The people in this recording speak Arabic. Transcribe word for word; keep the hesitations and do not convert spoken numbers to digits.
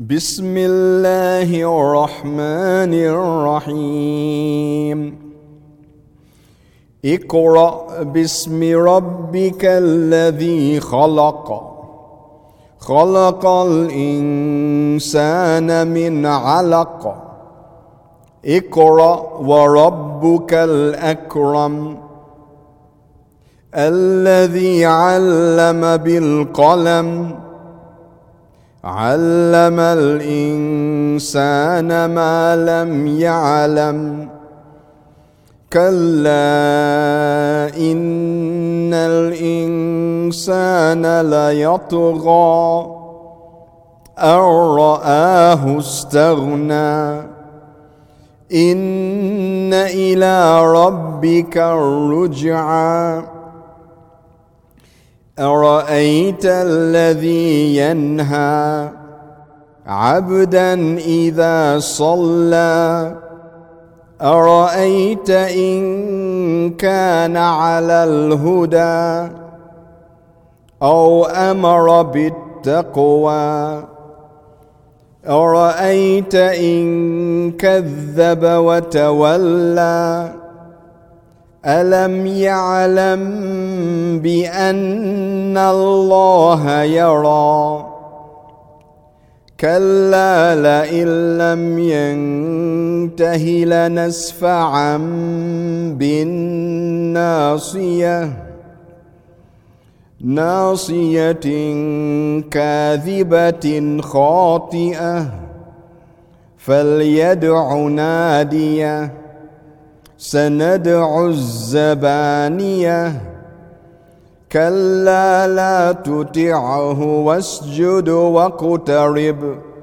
بسم الله الرحمن الرحيم اقرأ باسم ربك الذي خلق خلق الإنسان من علق اقرأ وربك الأكرم الذي علم بالقلم علم الإنسان ما لم يعلم كلا إن الإنسان ليطغى أن رآه استغنى إن إلى ربك الرجعى أرأيت الذي ينهى عبدا إذا صلى أرأيت إن كان على الهدى أو أمر بالتقوى أرأيت إن كذب وتولى ألم يعلم بأن الله يرى كلا لئن لم ينته لنسفعا بالناصية ناصية كاذبة خاطئة فليدع ناديه سندع الزبانية كلا لا تطعه واسجد واقترب